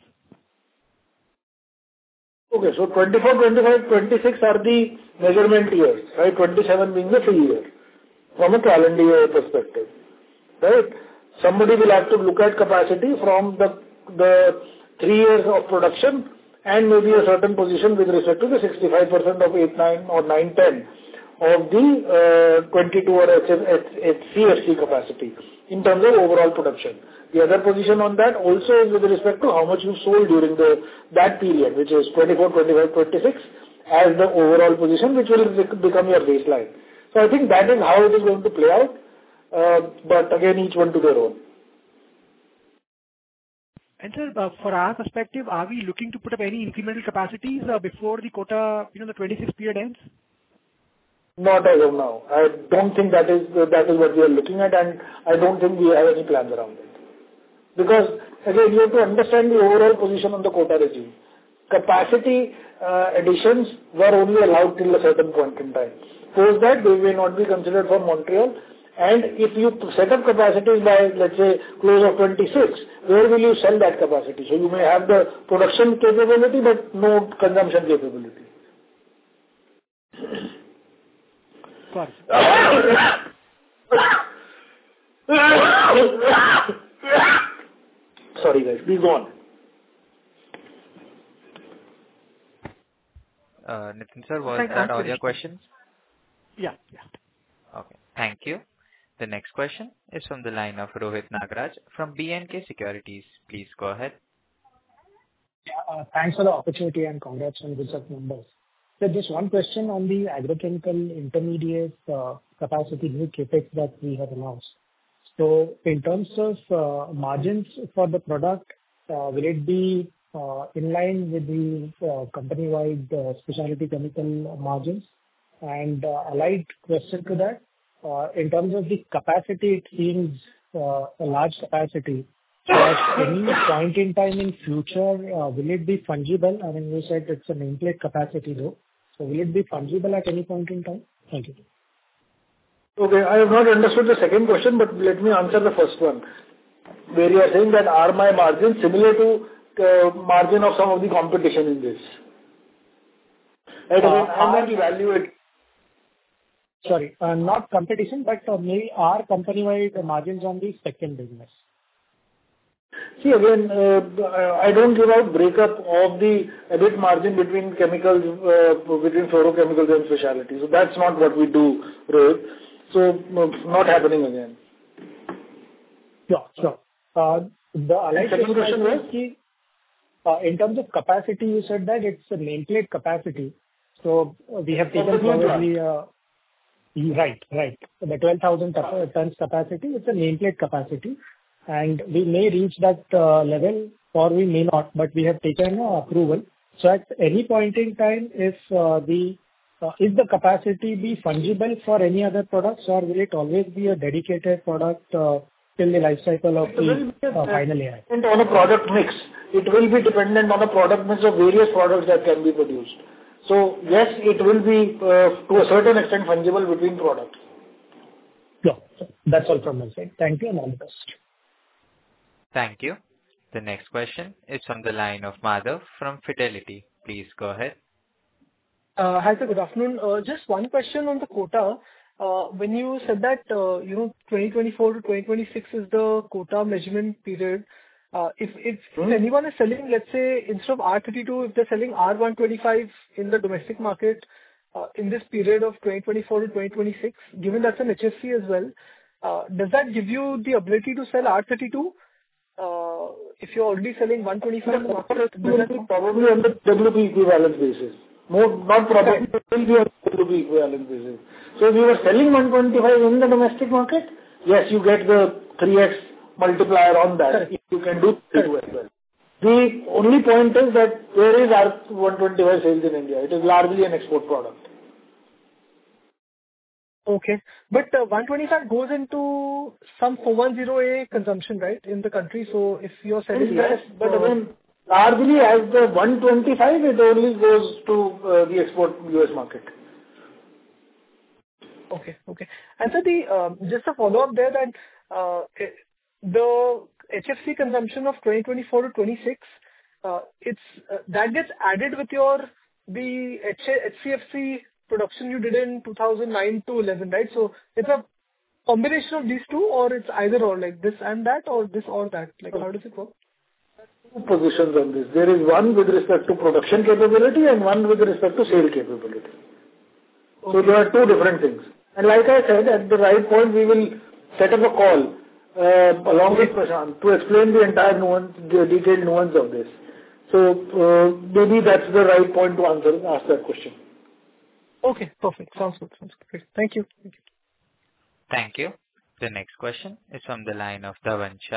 Okay, so twenty-four, twenty-five, twenty-six are the measurement years, right? twenty-seven being the free year. From a calendar year perspective, right? Somebody will have to look at capacity from the the three years of production and maybe a certain position with respect to the sixty-five percent of eight, nine or nine, ten of the uh, twenty-two or C F C capacity in terms of overall production. The other position on that also is with respect to how much you sold during the that period, which is twenty-four, twenty-five, twenty-six as the overall position, which will become your baseline. So I think that is how it is going to play out, uh, but again, each one to their own. And sir, uh, for our perspective, are we looking to put up any incremental capacities uh, before the quota, you know, the twenty-six period ends? Not as of now. I don't think that is that is what we are looking at, and I don't think we have any plans around it. Because again, you have to understand the overall position on the quota regime. Capacity uh, additions were only allowed till a certain point in time. Post that, they may not be considered for Montreal. And if you set up capacities by, let's say, close of twenty-six, where will you sell that capacity? So you may have the production capability, but no consumption capability. Got Sorry guys, please go on. Uh, Nitin sir, was Thank- that all thank you. your questions? Yeah, yeah. Okay, thank you. The next question is from the line of Rohit Nagraj from B and K Securities. Please go ahead. Yeah, uh, thanks for the opportunity and congrats on good set of numbers. So just one question on the agrochemical intermediate uh, capacity new capex that we have announced. So in terms of uh, margins for the product, uh, will it be uh, in line with the uh, company-wide uh, specialty chemical margins? And uh, allied question to that, uh, in terms of the capacity, it seems uh, a large capacity. So at any point in time in future, uh, will it be fungible? I mean, you said it's a nameplate capacity though. So will it be fungible at any point in time? Thank you. Okay, I have not understood the second question, but let me answer the first one. Where you are saying that are my margins similar to uh, margin of some of the competition in this? Right, Uh, again, I am not are- evaluate. Sorry, uh, not competition, but uh, maybe our company-wide margins on the second business. See, again, uh, I don't give out breakup of the EBIT margin between chemicals, uh, between fluorochemicals and specialty. So that's not what we do, Rohit. So, uh, not happening again. Sure, sure. Uh, The allied Second question was? ki, uh, in terms of capacity, you said that it's a nameplate capacity. So uh, we have taken Of the new probably, uh, right, right. The twelve thousand ton- tons capacity, it's a nameplate capacity, and we may reach that uh, level or we may not, but we have taken uh, approval. So at any point in time, if uh, the uh, is the capacity be fungible for any other products, or will it always be a dedicated product uh, till the life cycle of It will the be uh, final A I? dependent on a product mix. It will be dependent on a product mix of various products that can be produced. So yes, it will be uh, to a certain extent fungible between products. Sure. That's all from my side. Thank you and all the best. Thank you. The next question is from the line of Madhav from Fidelity. Please go ahead. Uh, Hi, sir. Good afternoon. Uh, Just one question on the quota. Uh, When you said that, uh, you know, twenty twenty-four to twenty twenty-six is the quota measurement period, uh, if if if anyone is selling, let's say, instead of R thirty-two, if they're selling R one twenty-five in the domestic market, uh, in this period of twenty twenty-four to twenty twenty-six, given that's an H F C as well, uh, does that give you the ability to sell R thirty-two? Uh, If you're already selling one twenty-five in the market, does that Probably on the W P equivalent basis. More, not probably, it will be on W P equivalent basis. So if you were selling one twenty-five in the domestic market, yes, you get the three x multiplier on that. You can do that as well. The only point is that where is our one twenty-five sales in India? It is largely an export product. Okay. But uh, one twenty-five goes into some four ten A consumption, right, in the country. So if you're selling Yes, that, but uh, again, largely as the one twenty-five, it only goes to uh, the export U S market. Okay, okay. And so the um, just a follow-up there that uh, eh, the H F C consumption of twenty twenty-four to twenty-six, uh, it's uh, that gets added with your the H C F C production you did in two thousand nine to eleven, right? So it's a combination of these two, or it's either or, like this and that, or this or that. Like, how does it work? Two positions on this. There is one with respect to production capability and one with respect to sale capability. So there are two different things. And like I said, at the right point, we will set up a call uh, along with Prashant to explain the entire nuance, the detailed nuance of this. So uh, maybe that's the right point to answer, ask that question. Okay, perfect. Sounds good. Sounds good. Great. Thank you. Thank you. Thank you. The next question is from the line of Dhavan Shah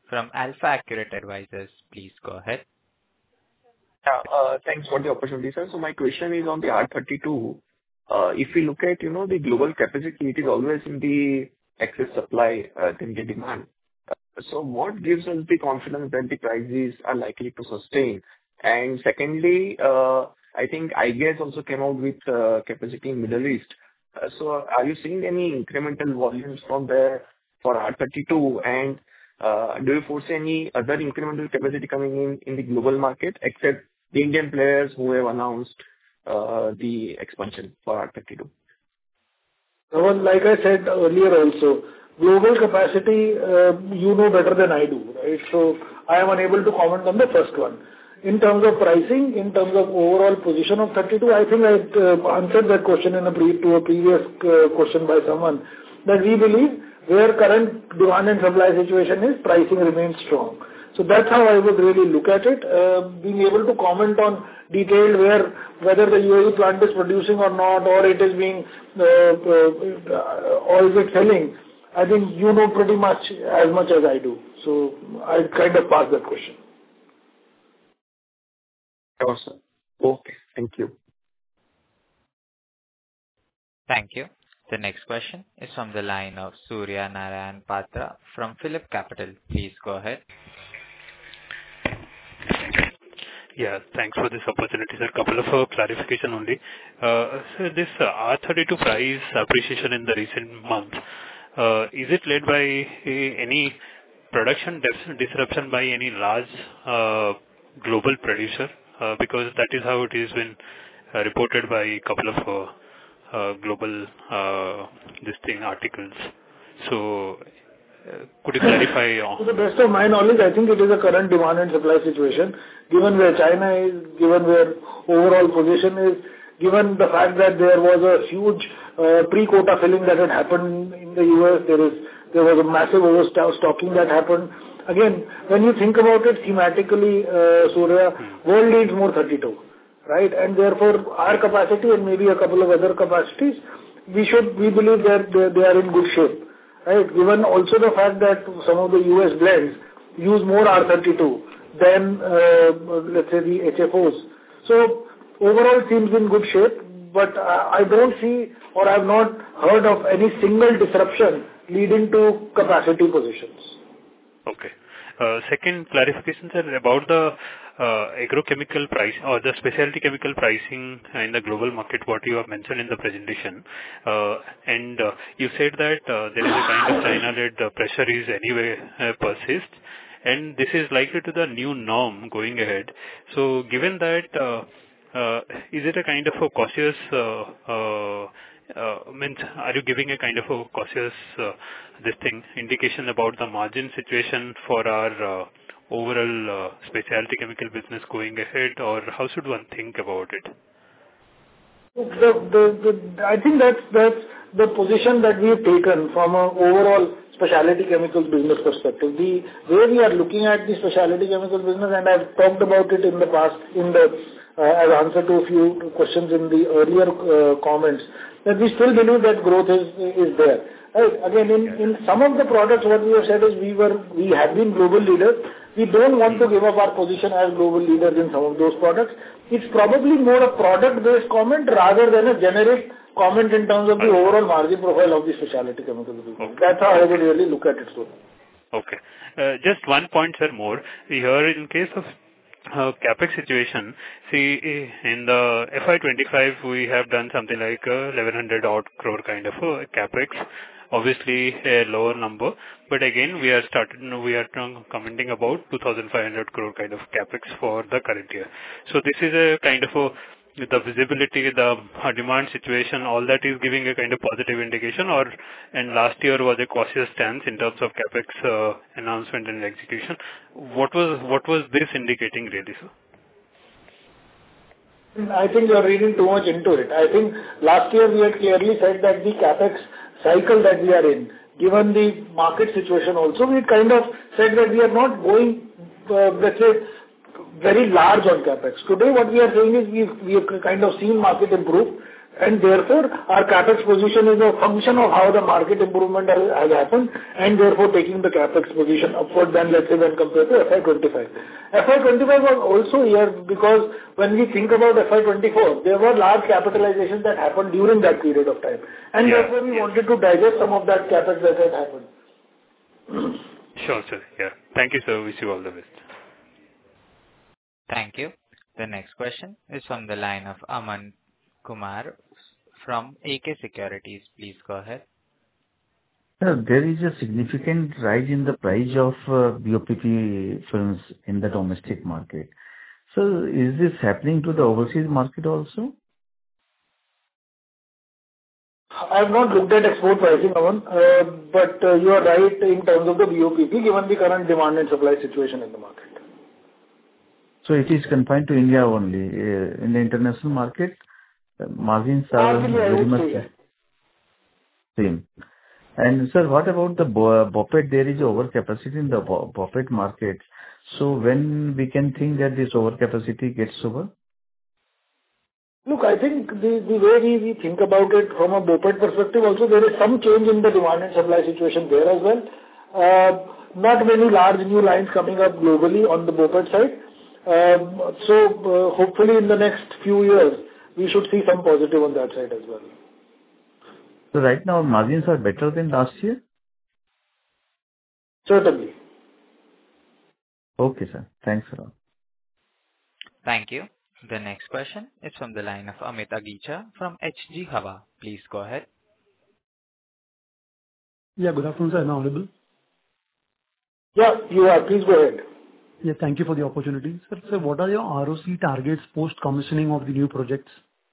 from AlfAccurate Advisors. Please go ahead. Yeah, uh, thanks for the opportunity, sir. So my question is on the R thirty-two. Uh, If we look at, you know, the global capacity, it is always in the excess supply uh, than the demand. Uh, So what gives us the confidence that the prices are likely to sustain? And secondly, uh, I think iGas also came out with uh, capacity in Middle East. Uh, So are you seeing any incremental volumes from there for R thirty-two? And uh, do you foresee any other incremental capacity coming in in the global market, except the Indian players who have announced uh, the expansion for R thirty-two? Well, like I said earlier also, global capacity, uh, you know better than I do, right? So I am unable to comment on the first one. In terms of pricing, in terms of overall position of thirty-two, I think I uh, answered that question in a pre- to a previous uh, question by someone, that we believe where current demand and supply situation is, pricing remains strong. So that's how I would really look at it. Uh, being able to comment on detailed where, whether the U A E plant is producing or not, or it is being, uh, uh, or is it selling, I think you know pretty much as much as I do. So I kind of pass that question. Sure, sir. Okay. Thank you. Thank you. The next question is from the line of Surya Narayan Patra from Phillip Capital. Please go ahead. Yeah, thanks for this opportunity, sir. Couple of uh, clarification only. Uh, So this uh, R thirty-two price appreciation in the recent month, uh, is it led by uh, any production dis- disruption by any large uh, global producer? Uh, Because that is how it has been uh, reported by a couple of uh, uh, global uh, this thing articles. So uh, could you clarify on? To the best of my knowledge, I think it is a current demand and supply situation. Given where China is, given where overall position is, given the fact that there was a huge uh, pre-quota filling that had happened in the U S, there is there was a massive overstocking that happened. Again, when you think about it thematically, uh, Surya, world needs more thirty-two, right? And therefore, our capacity and maybe a couple of other capacities, we should we believe that they, they are in good shape. Right. Given also the fact that some of the U S blends use more R thirty-two than, uh, let's say, the H F Os. So overall seems in good shape, but I don't see or I have not heard of any single disruption leading to capacity positions. Okay. Uh, Second clarification, sir, about the uh, agrochemical price or the specialty chemical pricing in the global market, what you have mentioned in the presentation. Uh, and uh, you said that uh, there is a kind of China-led uh, pressure is anyway uh, persists, and this is likely to the new norm going ahead. So given that, uh, uh, is it a kind of a cautious uh, uh, Uh, means, are you giving a kind of a cautious uh, this thing indication about the margin situation for our uh, overall uh, specialty chemical business going ahead, or how should one think about it? The, the, the, I think that's that's the position that we've taken from an overall specialty chemicals business perspective. The way we are looking at the specialty chemicals business, and I've talked about it in the past in the uh, as answer to a few questions in the earlier uh, comments, that we still believe that growth is is there. Right? Again, in, in some of the products, what we have said is we were we have been global leaders. We don't want to give up our position as global leaders in some of those products. It's probably more a product-based comment rather than a generic comment in terms of the overall margin profile of the specialty chemicals business. Okay. That's how I would really look at it, sir. Okay. Uh, just one point, sir, more. Here, in case of Uh, capex situation, see, in the F Y twenty-five, we have done something like uh, eleven hundred odd crore kind of uh, capex. Obviously, a lower number, but again, we are started. We are commenting about two thousand five hundred crore kind of capex for the current year. So this is a kind of a the visibility, the demand situation, all that is giving a kind of positive indication, or and last year was a cautious stance in terms of capex uh, announcement and execution. What was what was this indicating really, sir? I think you are reading too much into it. I think last year we had clearly said that the capex cycle that we are in, given the market situation also, we kind of said that we are not going, uh, let's say, very large on capex. Today, what we are saying is we've, we have kind of seen market improve, And therefore, our CapEx position is a function of how the market improvement has, has happened, and therefore taking the CapEx position upward than, let's say, when compared to F Y twenty-five. F Y twenty-five was also here because when we think about F Y twenty-four, there were large capitalizations that happened during that period of time. And Yeah. therefore, we wanted to digest some of that CapEx that had happened. Sure, sir. Yeah. Thank you, sir. Wish you all the best. Thank you. The next question is from the line of Aman Kumar from A K Securities. Please go ahead. Sir, there is a significant rise in the price of uh, B O P P films in the domestic market. So is this happening to the overseas market also? I have not looked at export pricing, Aman, uh, but uh, you are right in terms of the B O P P, given the current demand and supply situation in the market. So it is confined to India only. Uh, in the international market, uh, margins are Largely, I very would much say, yes. same. And sir, what about the bo- BOPET? There is overcapacity in the bo- BOPET market. So when we can think that this overcapacity gets over? Look, I think the, the way we, we think about it from a BOPET perspective also, there is some change in the demand and supply situation there as well. Uh, not many large new lines coming up globally on the BOPET side. Um, so uh, hopefully in the next few years, we should see some positive on that side as well. So right now margins are better than last year? Certainly. Okay, sir. Thanks a lot. Thank you. The next question is from the line of Amit Agicha from H G Hava. Please go ahead. Yeah, good afternoon, sir. Am I audible? Yeah, you are. Please go ahead. Yeah, thank you for the opportunity. Sir, sir, what are your R O C targets post-commissioning of the new projects?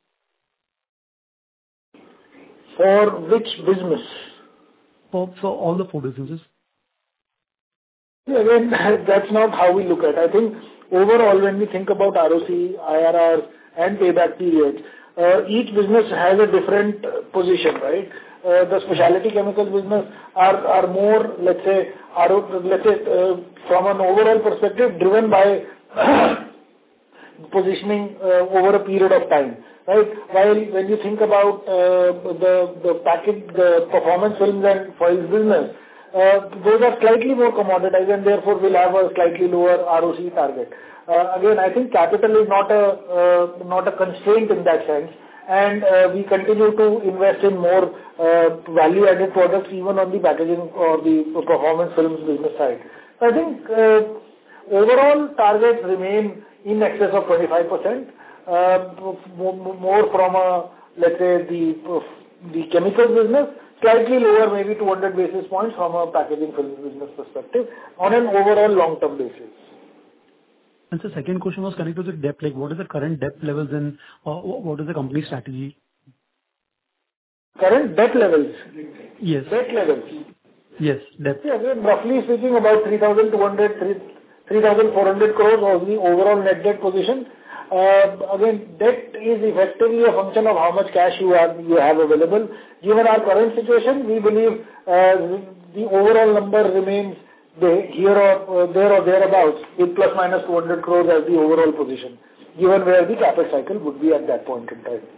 For which business? For, for all the four businesses. Yeah, again, that's not how we look at it. I think overall, when we think about R O C, I R R, and payback periods, uh, each business has a different uh, position, right? Uh, the specialty chemicals business are, are more, let's say, are, let's say, uh, from an overall perspective, driven by positioning uh, over a period of time, right? While when you think about uh, the the package, the performance films and foils business, uh, those are slightly more commoditized and therefore will have a slightly lower R O C target. Uh, again, I think capital is not a uh, not a constraint in that sense. And uh, we continue to invest in more uh, value-added products even on the packaging or the performance films business side. So I think uh, overall targets remain in excess of twenty-five percent, uh, more from a, let's say, the the chemicals business, slightly lower, maybe two hundred basis points from a packaging films business perspective on an overall long-term basis. And the second question was connected to the debt. Like, what is the current debt levels and uh, what is the company strategy? Current debt levels? Yes. Debt levels? Yes, debt. Yeah, again, roughly speaking, about three thousand two hundred, three thousand four hundred crores of the overall net debt position. Uh, again, debt is effectively a function of how much cash you have, you have available. Given our current situation, we believe uh, the overall number remains They, here or uh, there or thereabouts, with plus minus two hundred crores as the overall position, given where the CapEx cycle would be at that point in time.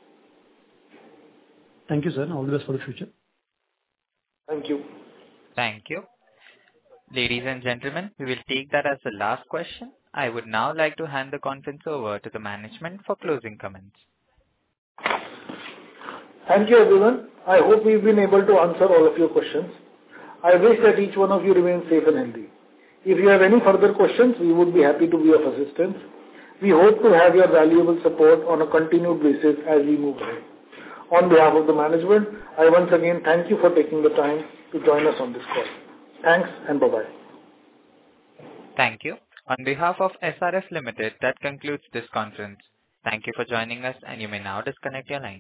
Thank you, sir. All the best for the future. Thank you. Thank you. Ladies and gentlemen, we will take that as the last question. I would now like to hand the conference over to the management for closing comments. Thank you, everyone. I hope we've been able to answer all of your questions. I wish that each one of you remains safe and healthy. If you have any further questions, we would be happy to be of assistance. We hope to have your valuable support on a continued basis as we move ahead. On behalf of the management, I once again thank you for taking the time to join us on this call. Thanks and bye-bye. Thank you. On behalf of S R F Limited, that concludes this conference. Thank you for joining us, and you may now disconnect your line.